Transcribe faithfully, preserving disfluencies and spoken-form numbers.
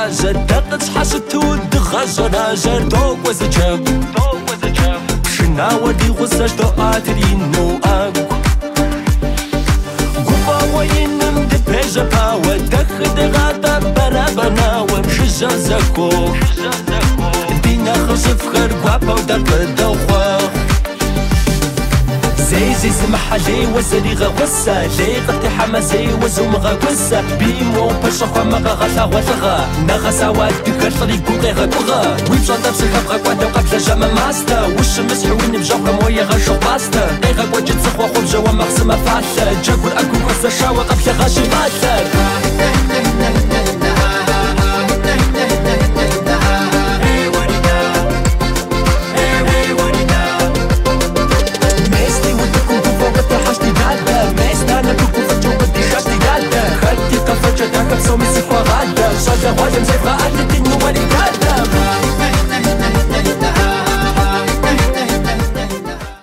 غاجة دقت حشت ود غاجة راجة دوق وزجاب شنا ودي غزاش دوقات رينو أكو قوبا وينم دبيجة باوة دخد غاتا برا بناوة مشجة زكو دينا خشف خير قوابا ودق دوخوخ زي زي سمح لي وزري غوسة لي غتي حماسي وزوم غوسة بيمو بشخوا مغا غتا وثغا نغا سواد بكر طريقو غير غوغا ويبجانتا بسيخا بغا قوادا وقبل جاما ماستا والشمس حويني بجوكا مويا غاشو باستا اي غا وجد سخوا خوب جوا مغسمة فاتا جاكول اكو غزة شاوا قبل غاشي باتا So missy for Rada, schau der Rollen, sie veraltet den